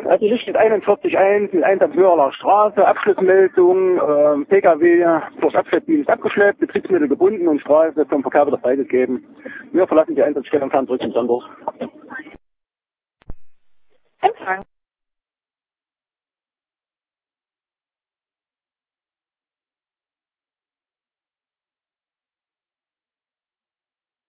Also Licht steht 41.1 mit Einsatz Mörler Straße, Abschlussmeldung, Pkw durch Abschleppdienst abgeschleppt, Betriebsmittel gebunden und Straße vom Verkehr wieder freigegeben. Wir verlassen die Einsatzstelle und fahren zurück zum Standort. Empfang.